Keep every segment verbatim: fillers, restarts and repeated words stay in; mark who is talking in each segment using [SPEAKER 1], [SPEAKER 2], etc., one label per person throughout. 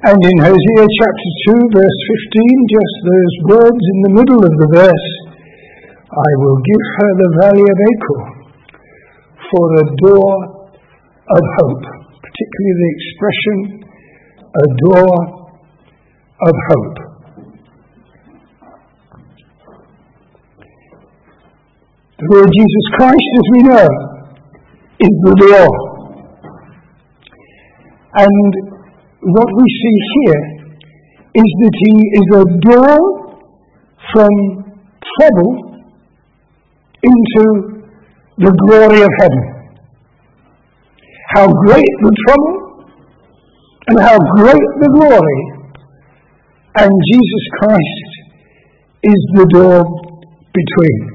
[SPEAKER 1] And in Hosea chapter two, verse fifteen, just those words in the middle of the verse, I will give her the valley of Achor for a door of hope, particularly the expression, a door of hope. The Lord Jesus Christ, as we know, is the door. And what we see here is that he is a door from trouble into the glory of heaven. How great the trouble and how great the glory, and Jesus Christ is the door between.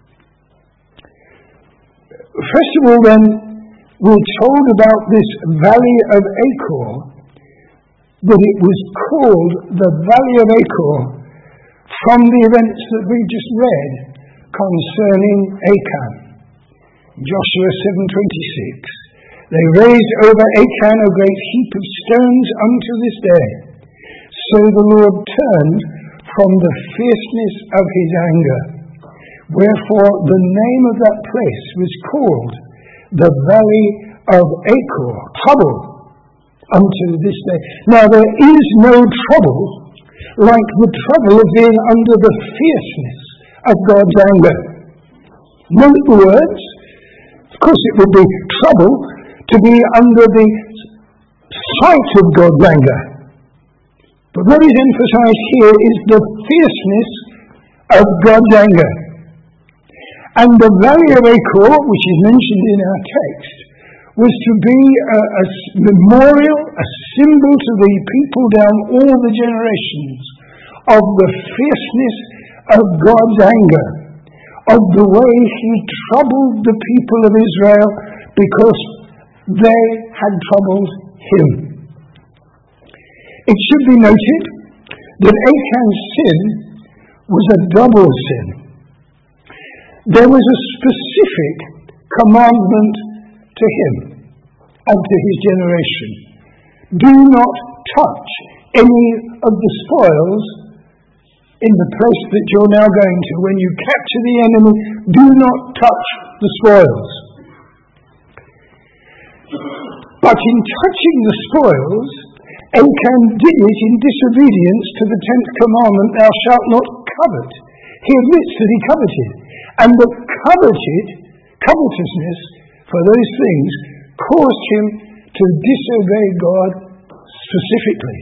[SPEAKER 1] First of all then, we're told about this valley of Achor, that it was called the valley of Achor from the events that we just read concerning Achan. Joshua seven twenty-six. They raised over Achan a great heap of stones unto this day. So the Lord turned from the fierceness of his anger. Wherefore the name of that place was called the valley of Achor, trouble unto this day. Now there is no trouble like the trouble of being under the fierceness of God's anger. Note the words. Of course it would be trouble to be under the sight of God's anger. But what is emphasized here is the fierceness of God's anger. And the valley of Achor, which is mentioned in our text, was to be a, a memorial, a symbol to the people down all the generations of the fierceness of God's anger, of the way he troubled the people of Israel because they had troubled him. It should be noted that Achan's sin was a double sin. There was a specific commandment to him and to his generation. Do not touch any of the spoils in the place that you're now going to. When you capture the enemy, do not touch the spoils. But in touching the spoils, Achan did it in disobedience to the tenth commandment, thou shalt not covet. He admits that he coveted, and that coveted, covetousness for those things caused him to disobey God specifically.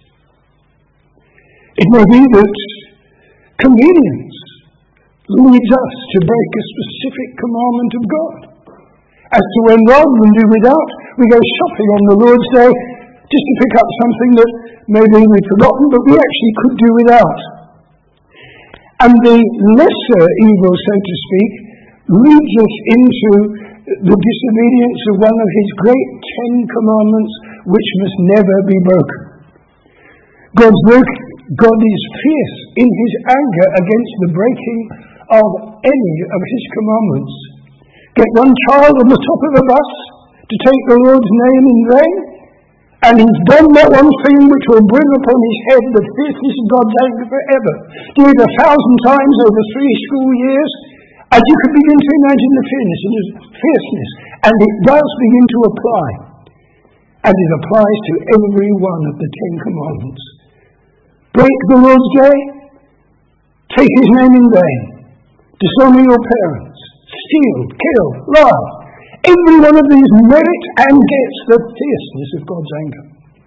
[SPEAKER 1] It may be that convenience leads us to break a specific commandment of God. As to when rather than do without, we go shopping on the Lord's Day just to pick up something that maybe we've forgotten, but we actually could do without. And the lesser evil, so to speak, leads us into the disobedience of one of his great Ten Commandments, which must never be broken. God's work, God is fierce in his anger against the breaking of any of his commandments. Get one child on the top of a bus to take the Lord's name in vain, and he's done that one thing which will bring upon his head the fierceness of God's anger forever. Do it a thousand times over three school years, and you can begin to imagine the fierceness, fierceness, and it does begin to apply. And it applies to every one of the Ten Commandments. Break the Lord's day, take his name in vain, dishonor your parents, steal, kill, lie. Every one of these merits and gets the fierceness of God's anger.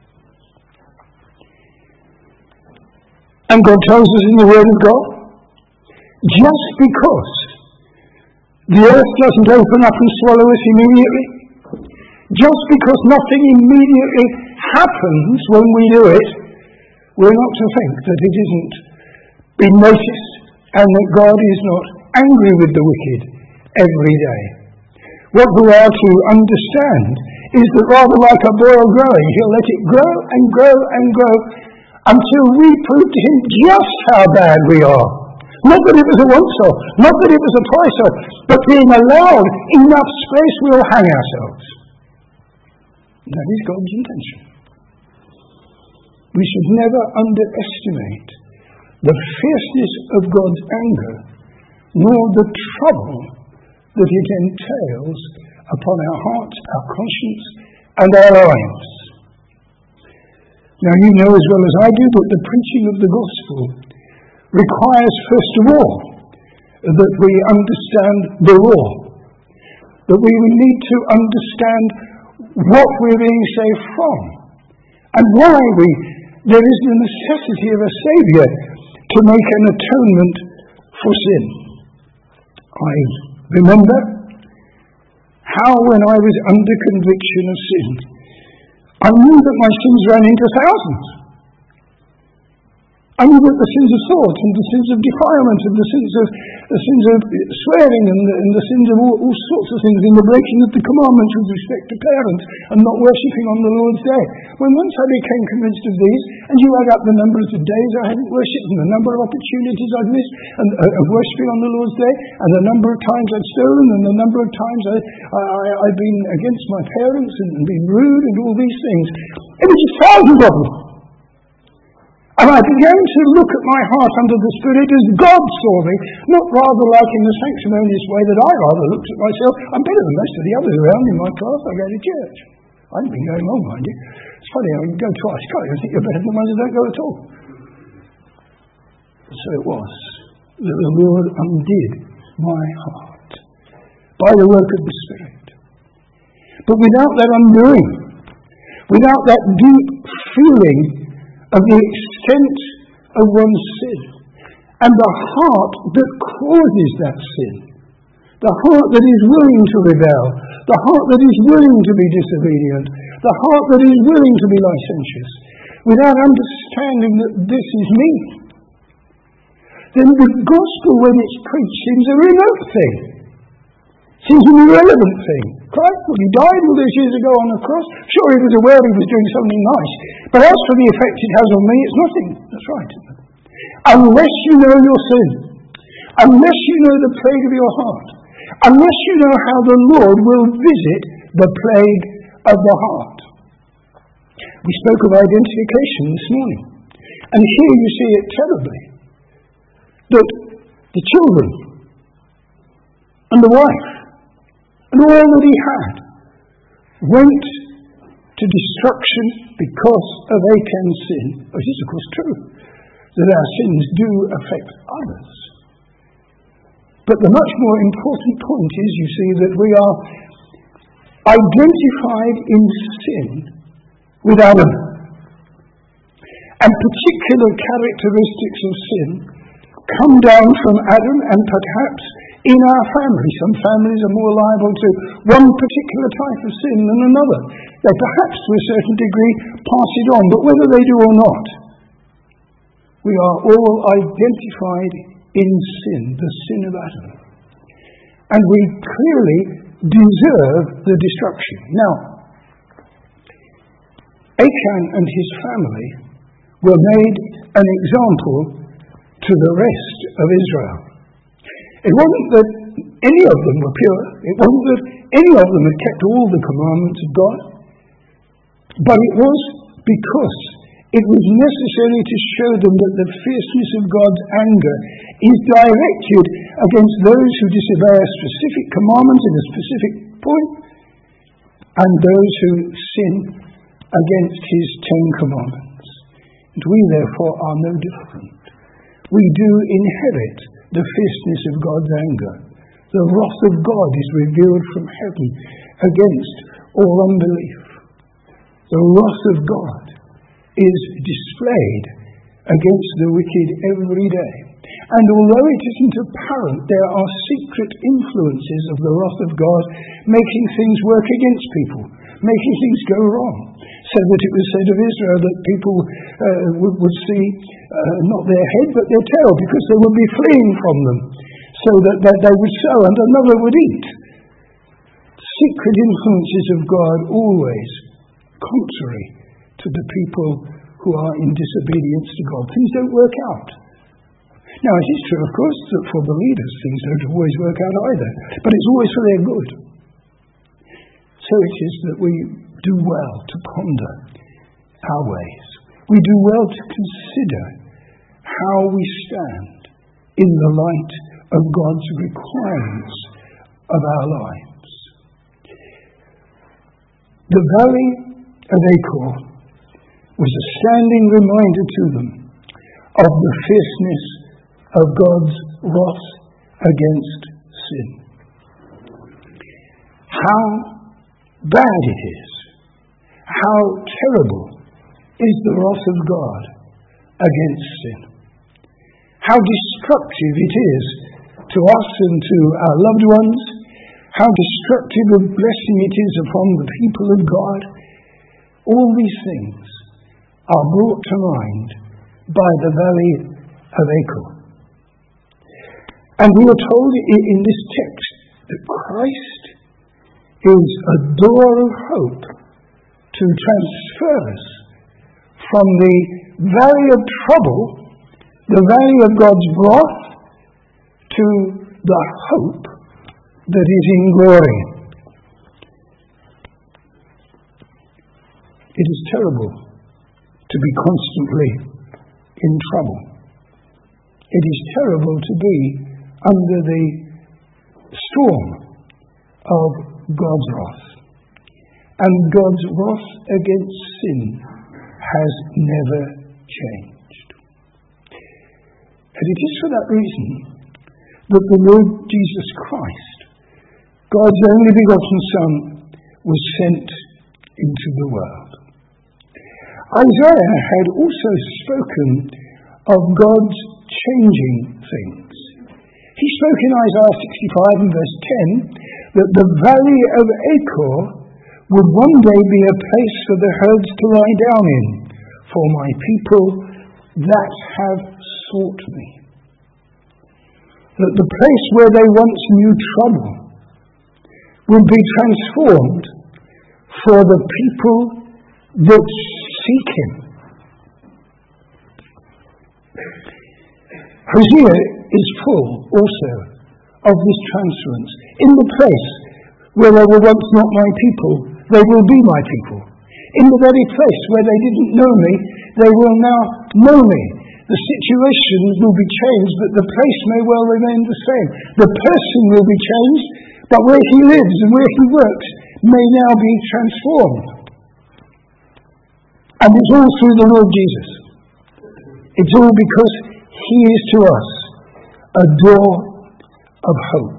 [SPEAKER 1] And God tells us in the Word of God, just because the earth doesn't open up and swallow us immediately, just because nothing immediately happens when we do it, we're not to think that it isn't been noticed and that God is not angry with the wicked every day. What we are to understand is that rather like a boil growing, he'll let it grow and grow and grow until we prove to him just how bad we are. Not that it was a once-off, not that it was a twice-off, but being allowed enough space we'll hang ourselves. That is God's intention. we should never underestimate the fierceness of God's anger, nor the trouble that it entails upon our hearts, our conscience, and our lives. Now, you know as well as I do that the preaching of the gospel requires, first of all, that we understand the law, that we need to understand what we're being saved from, and why we there is the necessity of a Saviour to make an atonement for sin. I remember how when I was under conviction of sin, I knew that my sins ran into thousands. I knew that the sins of thought and the sins of defilement and the sins of the sins of swearing and the, and the sins of all, all sorts of things in the breaking of the commandments with respect to parents and not worshipping on the Lord's Day. When once I became convinced of these, and you add up the number of days I hadn't worshipped and the number of opportunities I'd missed and, uh, of worshipping on the Lord's Day and the number of times I'd stolen and the number of times I, I, I, I'd been against my parents and, and been rude and all these things, it was just thousands of them. And I began to look at my heart under the Spirit as God saw me, not rather like in the sanctimonious way that I rather looked at myself. I'm better than most of the others around in my class. I go to church. I haven't been going long, mind you. It's funny, I go twice. Can't you think you're better than the ones who don't go at all? So it was that the Lord undid my heart by the work of the Spirit. But without that undoing, without that deep feeling of the extent of one's sin, and the heart that causes that sin, the heart that is willing to rebel, the heart that is willing to be disobedient, the heart that is willing to be licentious, without understanding that this is me, then the gospel, when it's preached, seems a remote thing, seems an irrelevant thing. Christ, well, he died all those years ago on the cross. Sure, he was aware he was doing something nice. But as for the effect it has on me, it's nothing. That's right. Unless you know your sin, unless you know the plague of your heart, unless you know how the Lord will visit the plague of the heart. We spoke of identification this morning. And here you see it terribly. That the children and the wife and all that he had went to destruction because of Achan's sin. It is of course true that our sins do affect others. But the much more important point is, you see, that we are identified in sin with Adam. And particular characteristics of sin come down from Adam, and perhaps in our family. Some families are more liable to one particular type of sin than another. They perhaps to a certain degree pass it on, but whether they do or not, we are all identified in sin, the sin of Adam. And we clearly deserve the destruction. Now, Achan and his family were made an example to the rest of Israel. It wasn't that any of them were pure. It wasn't that any of them had kept all the commandments of God. But it was because it was necessary to show them that the fierceness of God's anger is directed against those who disobey a specific commandment in a specific point, and those who sin against his Ten Commandments. And we therefore are no different. We do inherit the fierceness of God's anger. The wrath of God is revealed from heaven against all unbelief. The wrath of God is displayed against the wicked every day. And although it isn't apparent, there are secret influences of the wrath of God making things work against people, making things go wrong. So that it was said of Israel that people uh, would, would see uh, not their head but their tail, because they would be fleeing from them, so that, that they would sow and another would eat. Secret influences of God always contrary to the people who are in disobedience to God. Things don't work out. Now, it is true, of course, that for believers things don't always work out either, but it's always for their good. So it is that we do well to ponder our ways. we do well to consider how we stand in the light of God's requirements of our lives. The valley of Achor was a standing reminder to them of the fierceness of God's wrath against sin. How bad it is, how terrible is the wrath of God against sin. How destructive it is to us and to our loved ones, how destructive of blessing it is upon the people of God. All these things are brought to mind by the valley of Achor. And we are told in this text that Christ is a door of hope to transfer us from the valley of trouble, the valley of God's wrath, to the hope that is in glory. It is terrible to be constantly in trouble. It is terrible to be under the storm of God's wrath. And God's wrath against sin has never changed. And it is for that reason that the Lord Jesus Christ, God's only begotten Son, was sent into the world. Isaiah had also spoken of God's changing things. He spoke in Isaiah sixty-five and verse ten that the valley of Achor would one day be a place for the herds to lie down in, for my people that have sought me. That the place where they once knew trouble would be transformed for the people that seek him. Hosea is full also of this transference. In the place where they were once not my people, they will be my people. In the very place where they didn't know me, they will now know me. The situation will be changed, but the place may well remain the same. The person will be changed, but where he lives and where he works may now be transformed. And it's all through the Lord Jesus. It's all because he is to us a door of hope.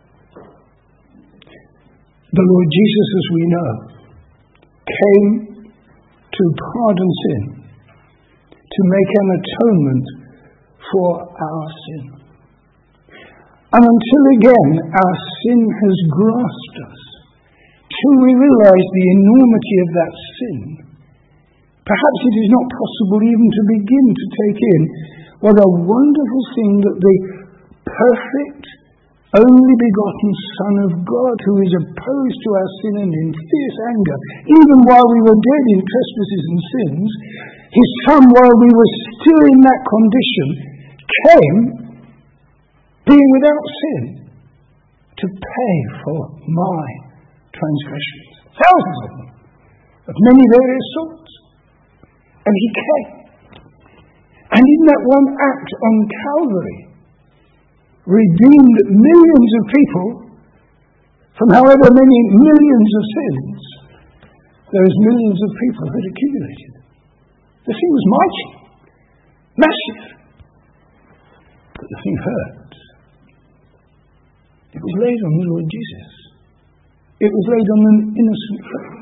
[SPEAKER 1] The Lord Jesus, as we know, came to pardon sin, to make an atonement for our sin. And until again our sin has grasped us, till we realize the enormity of that sin, perhaps it is not possible even to begin to take in what a wonderful thing that the perfect, only begotten Son of God, who is opposed to our sin and in fierce anger, even while we were dead in trespasses and sins, his Son, while we were still in that condition, came, being without sin, to pay for my transgressions. Thousands of them, of many various sorts. And he came. And in that one act on Calvary, redeemed millions of people from however many millions of sins those millions of people had accumulated. The thing was mighty, massive, but the thing hurt. It was laid on the Lord Jesus. It was laid on an innocent friend.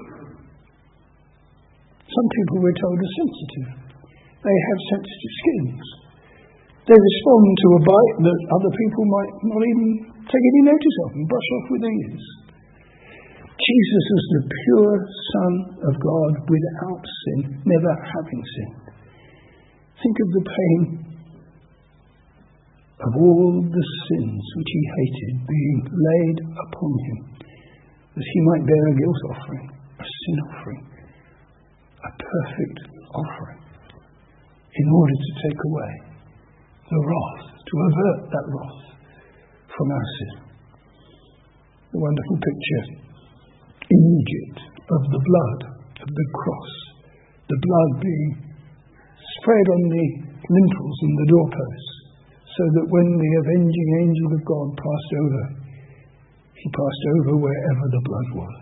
[SPEAKER 1] Some people, we're told, are sensitive. They have sensitive skins. They respond to a bite that other people might not even take any notice of and brush off with their ears. Jesus is the pure Son of God without sin, never having sinned. Think of the pain of all the sins which he hated being laid upon him, that he might bear a guilt offering, a sin offering, a perfect offering, in order to take away the wrath, to avert that wrath from our sin. The wonderful picture in Egypt of the blood of the cross, the blood being spread on the lintels and the doorposts, so that when the avenging angel of God passed over, he passed over wherever the blood was.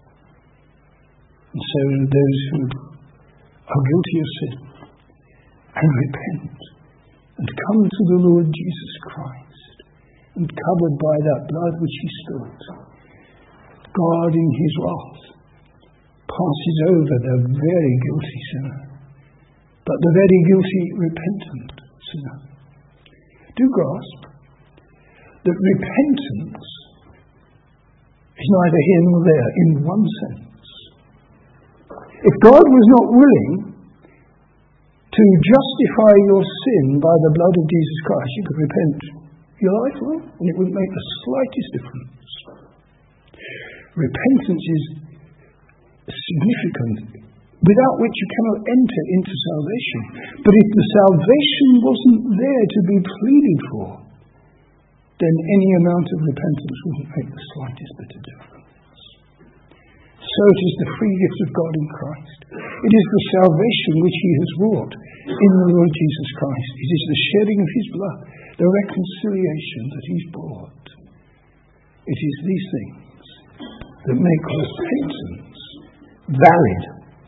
[SPEAKER 1] And so those who are guilty of sin and repent and come to the Lord Jesus Christ, and covered by that blood which he spilt, God in his wrath passes over the very guilty sinner, but the very guilty repentant sinner. Do grasp that repentance is neither here nor there in one sense. If God was not willing to justify your sin by the blood of Jesus Christ, you could repent your life long and it wouldn't make the slightest difference. Repentance is significant, without which you cannot enter into salvation. But if the salvation wasn't there to be pleaded for, then any amount of repentance wouldn't make the slightest bit of difference. So it is the free gift of God in Christ. It is the salvation which he has wrought in the Lord Jesus Christ. It is the shedding of his blood, the reconciliation that he's brought. It is these things that make repentance valid.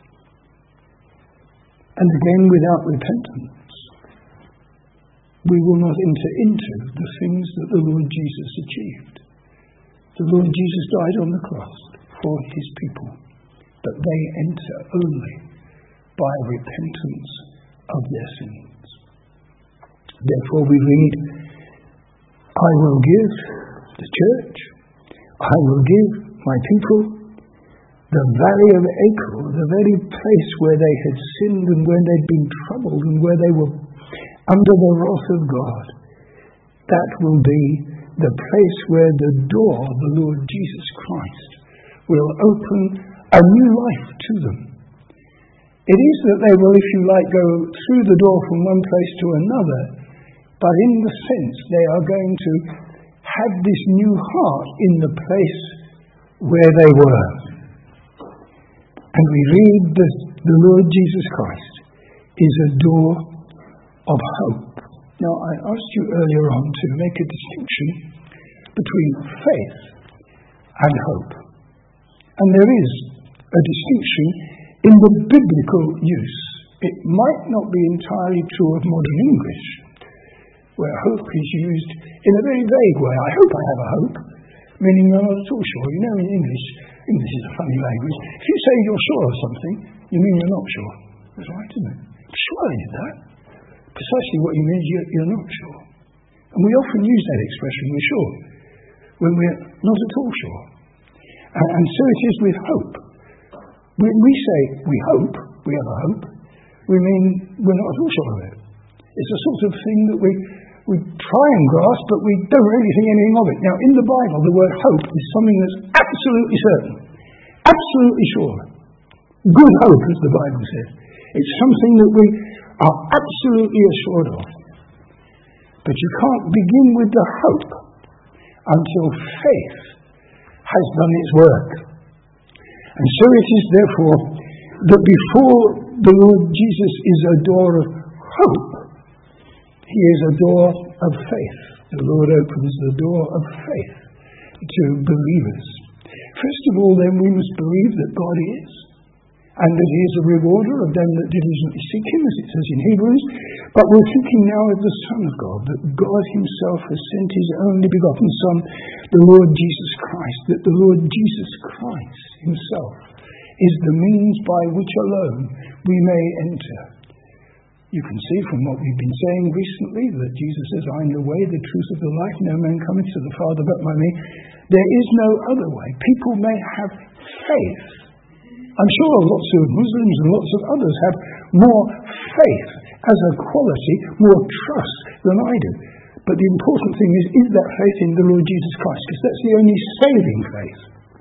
[SPEAKER 1] And again, without repentance, we will not enter into the things that the Lord Jesus achieved. The Lord Jesus died on the cross for his people, but they enter only by repentance of their sins. Therefore we read, I will give the church, I will give my people the valley of Achor, the very place where they had sinned and where they'd been troubled and where they were under the wrath of God. That will be the place where the door, the Lord Jesus Christ, will open a new life to them. It is that they will, if you like, go through the door from one place to another, but in the sense they are going to have this new heart in the place where they were. And we read that the Lord Jesus Christ is a door of hope. Now, I asked you earlier on to make a distinction between faith and hope. And there is a distinction in the biblical use. It might not be entirely true of modern English, where hope is used in a very vague way. I hope I have a hope, meaning you're not at all sure. You know, in English, English is a funny language. If you say you're sure of something, you mean you're not sure. That's right, isn't it? Sure I did that. Precisely what you mean is you're, you're not sure. And we often use that expression, we're sure, when we're not at all sure. And, and so it is with hope. When we say we hope, we have a hope, we mean we're not at all sure of it. It's a sort of thing that we, we try and grasp, but we don't really think anything of it. Now, in the Bible, the word hope is something that's absolutely certain, absolutely sure. Good hope, as the Bible says. It's something that we are absolutely assured of. But you can't begin with the hope until faith has done its work. And so it is, therefore, that before the Lord Jesus is a door of hope, he is a door of faith. The Lord opens the door of faith to believers. First of all, then, we must believe that God is, and that he is a rewarder of them that diligently seek him, as it says in Hebrews. But we're thinking now of the Son of God, that God himself has sent his only begotten Son, the Lord Jesus Christ, that the Lord Jesus Christ himself is the means by which alone we may enter. You can see from what we've been saying recently that Jesus says, I am the way, the truth, of the life. No man cometh to the Father but by me. There is no other way. People may have faith. I'm sure lots of Muslims and lots of others have more faith as a quality, more trust than I do. But the important thing is, is that faith in the Lord Jesus Christ? Because that's the only saving faith.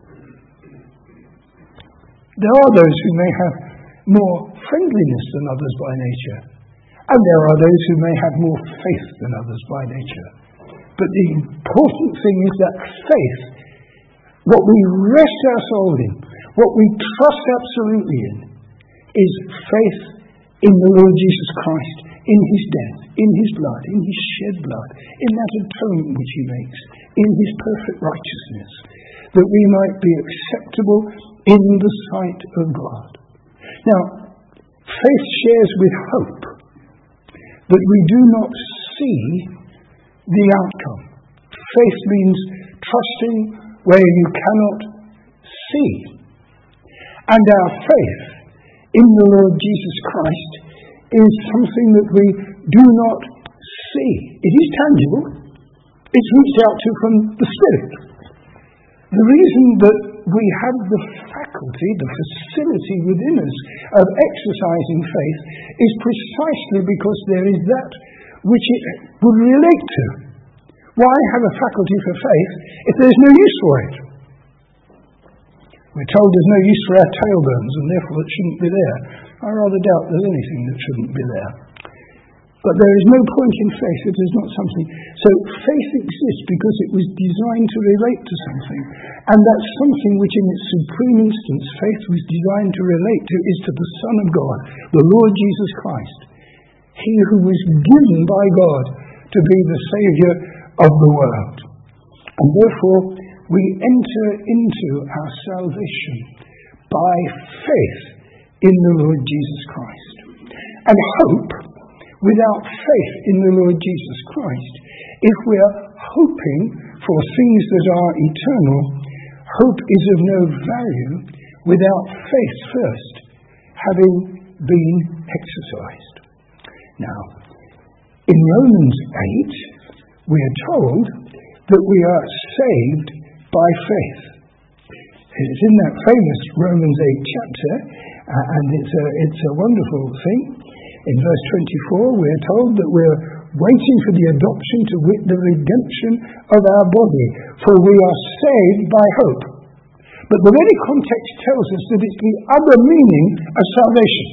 [SPEAKER 1] There are those who may have more friendliness than others by nature. And there are those who may have more faith than others by nature. But the important thing is that faith, what we rest our soul in, what we trust absolutely in, is faith in the Lord Jesus Christ, in his death, in his blood, in his shed blood, in that atonement which he makes, in his perfect righteousness, that we might be acceptable in the sight of God. Now, faith shares with hope that we do not see the outcome. Faith means trusting where you cannot see. And our faith in the Lord Jesus Christ is something that we do not see. It is tangible. It's reached out to from the Spirit. The reason that we have the faculty, the facility within us of exercising faith is precisely because there is that which it would relate to. Why have a faculty for faith if there's no use for it? We're told there's no use for our tailbones and therefore it shouldn't be there. I rather doubt there's anything that shouldn't be there. But there is no point in faith if there's not something. So faith exists because it was designed to relate to something. And that something which in its supreme instance faith was designed to relate to is to the Son of God, the Lord Jesus Christ. He who was given by God to be the Saviour of the world. And therefore we enter into our salvation by faith in the Lord Jesus Christ. And hope, without faith in the Lord Jesus Christ, if we are hoping for things that are eternal, hope is of no value without faith first having been exercised. Now, in Romans eight, we are told that we are saved by faith. It's in that famous Romans eight chapter, uh, and it's a, it's a wonderful thing. In verse twenty-four, we're told that we're waiting for the adoption to wit the redemption of our body, for we are saved by hope. But the very context tells us that it's the other meaning of salvation.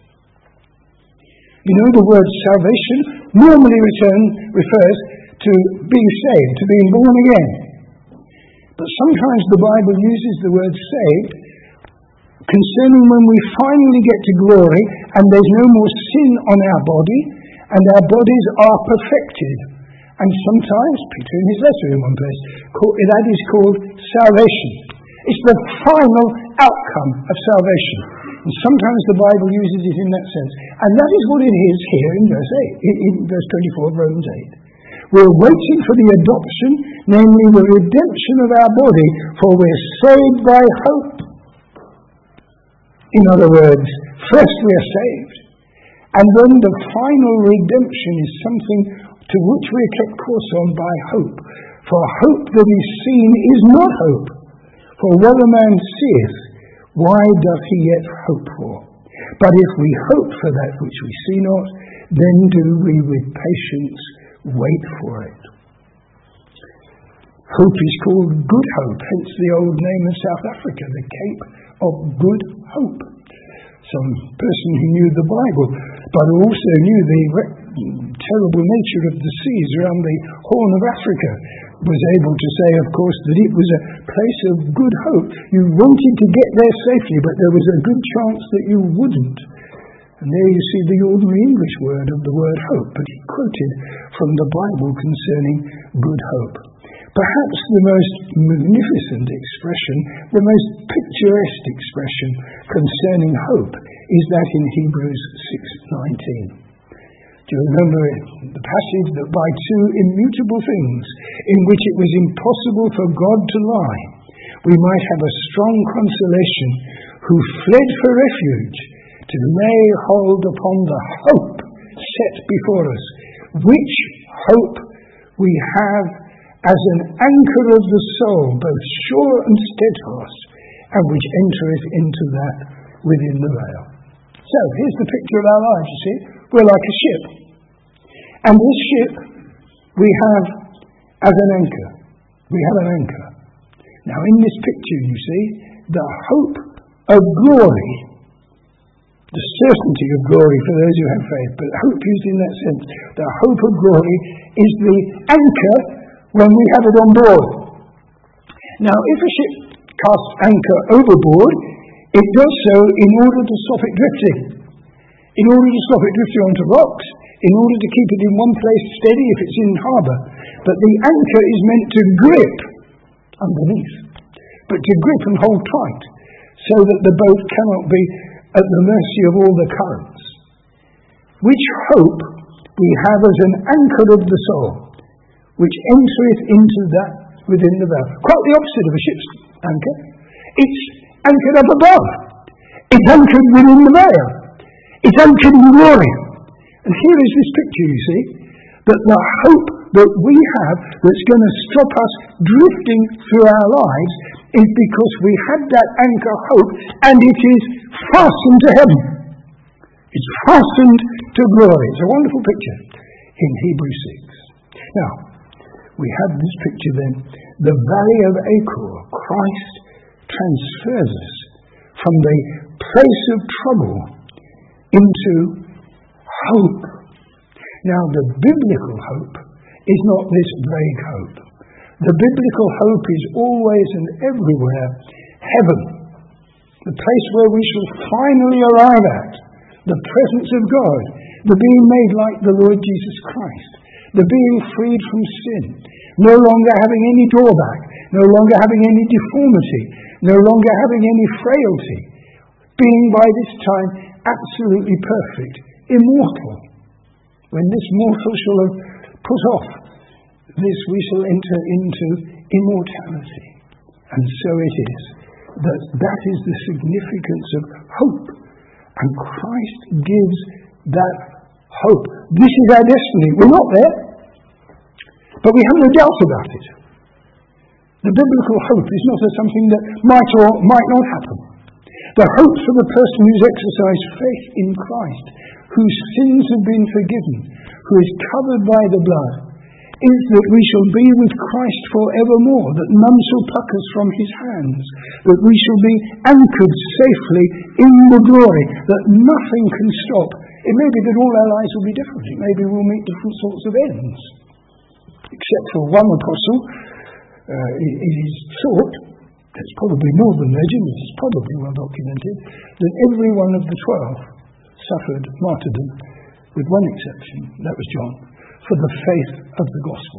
[SPEAKER 1] You know, the word salvation normally return, refers to being saved, to being born again. But sometimes the Bible uses the word saved concerning when we finally get to glory and there's no more sin on our body and our bodies are perfected. And sometimes, Peter in his letter in one place, that is called salvation. It's the final outcome of salvation. And sometimes the Bible uses it in that sense. And that is what it is here in verse eight, in verse twenty-four of Romans eight. We're waiting for the adoption, namely the redemption of our body, for we're saved by hope. In other words, first we are saved, and then the final redemption is something to which we are kept course on by hope. For hope that is seen is not hope. For what a man seeth, why doth he yet hope for? But if we hope for that which we see not, then do we with patience wait for it. Hope is called Good Hope, hence the old name of South Africa, the Cape of Good Hope. Some person who knew the Bible, but also knew the re- terrible nature of the seas around the Horn of Africa, was able to say, of course, that it was a place of good hope. You wanted to get there safely, but there was a good chance that you wouldn't. And there you see the ordinary English word of the word hope, but he quoted from the Bible concerning good hope. Perhaps the most magnificent expression, the most picturesque expression concerning hope is that in Hebrews six nineteen. Do you remember the passage that by two immutable things, in which it was impossible for God to lie, we might have a strong consolation, who fled for refuge, to lay hold upon the hope set before us, which hope we have as an anchor of the soul, both sure and steadfast, and which entereth into that within the veil. So, here's the picture of our lives, you see. We're like a ship. And this ship we have as an anchor. We have an anchor. Now, in this picture, you see, the hope of glory, the certainty of glory for those who have faith, but hope used in that sense, the hope of glory is the anchor when we have it on board. Now, if a ship casts anchor overboard, it does so in order to stop it drifting. in order to stop it drifting onto rocks, in order to keep it in one place steady if it's in harbour. But the anchor is meant to grip underneath, but to grip and hold tight, so that the boat cannot be at the mercy of all the currents. Which hope we have as an anchor of the soul, which entereth into that within the veil. Quite the opposite of a ship's anchor. It's anchored up above. It's anchored within the veil. It's anchored in glory. And here is this picture, you see, that the hope that we have that's going to stop us drifting through our lives is because we had that anchor hope, and it is fastened to heaven. It's fastened to glory. It's a wonderful picture in Hebrews six. Now, we have this picture then. The valley of Achor, Christ transfers us from the place of trouble into hope. Now, the biblical hope is not this vague hope. The biblical hope is always and everywhere heaven, the place where we shall finally arrive at, the presence of God, the being made like the Lord Jesus Christ, the being freed from sin, no longer having any drawback, no longer having any deformity, no longer having any frailty, being by this time absolutely perfect, immortal. When this mortal shall have put off this, we shall enter into immortality. And so it is that that is the significance of hope. And Christ gives that hope. This is our destiny. We're not there, but we have no doubt about it. The biblical hope is not something that might or might not happen. The hope for the person who's exercised faith in Christ, whose sins have been forgiven, who is covered by the blood, is that we shall be with Christ forevermore, that none shall pluck us from his hands, that we shall be anchored safely in the glory, that nothing can stop. It may be that all our lives will be different. It may be we'll meet different sorts of ends. Except for one apostle, uh, it is thought, it's probably more than legend, it is probably well documented, that every one of the twelve suffered martyrdom, with one exception, that was John, for the faith of the gospel.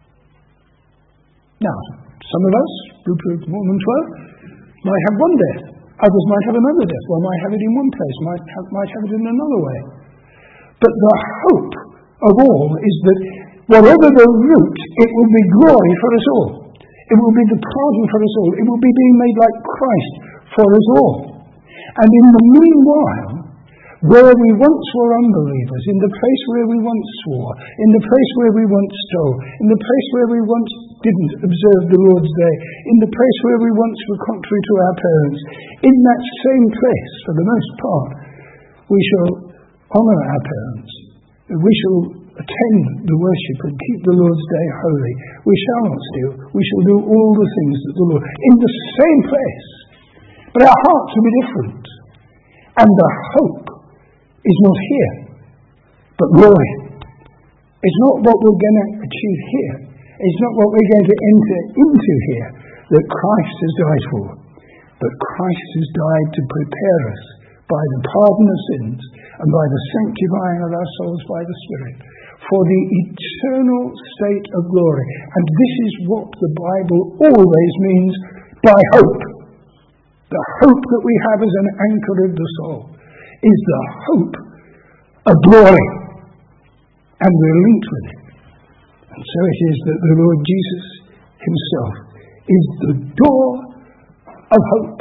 [SPEAKER 1] Now, some of us, group of more than twelve, might have one death. Others might have another death. One might have it in one place, might have, might have it in another way. But the hope of all is that whatever the route, it will be glory for us all. It will be the pardon for us all. It will be being made like Christ for us all. And in the meanwhile, where we once were unbelievers, in the place where we once swore, in the place where we once stole, in the place where we once didn't observe the Lord's Day, in the place where we once were contrary to our parents, in that same place, for the most part, we shall honour our parents. We shall attend the worship and keep the Lord's Day holy. We shall not steal. We shall do all the things that the Lord, in the same place. But our hearts will be different. And the hope is not here, but glory. It's not what we're going to achieve here. It's not what we're going to enter into here that Christ has died for. But Christ has died to prepare us by the pardon of sins and by the sanctifying of our souls by the Spirit for the eternal state of glory. And this is what the Bible always means by hope. The hope that we have as an anchor of the soul is the hope of glory, and we're linked with it. And so it is that the Lord Jesus himself is the door of hope.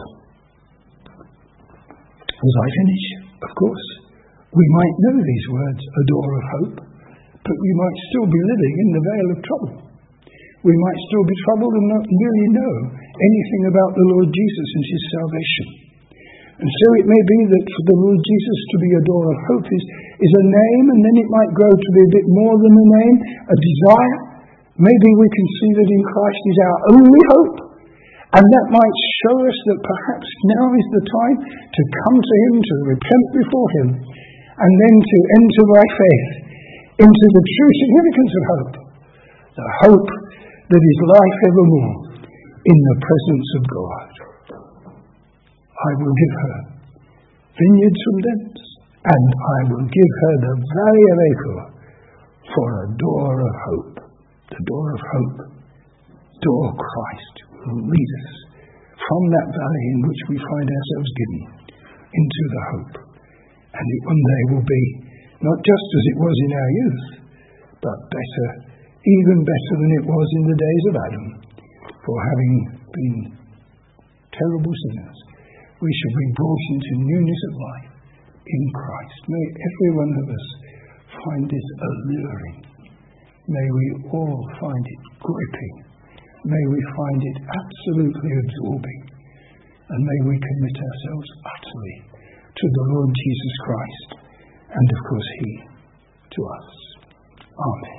[SPEAKER 1] As I finish, of course, we might know these words, a door of hope, but we might still be living in the veil of trouble. We might still be troubled and not really know anything about the Lord Jesus and his salvation. And so it may be that for the Lord Jesus to be a door of hope is, is a name, and then it might grow to be a bit more than a name, a desire. Maybe we can see that in Christ is our only hope. And that might show us that perhaps now is the time to come to him, to repent before him, and then to enter by faith into the true significance of hope. The hope that is life evermore in the presence of God. I will give her vineyards from thence, and I will give her the valley of Achor for a door of hope. The door of hope, door Christ, will lead us from that valley in which we find ourselves given into the hope. And it one day will be not just as it was in our youth, but better, even better than it was in the days of Adam. For having been terrible sinners, we shall be brought into newness of life in Christ. May every one of us find this alluring. May we all find it gripping. May we find it absolutely absorbing. And may we commit ourselves utterly to the Lord Jesus Christ, and of course He to us. Amen.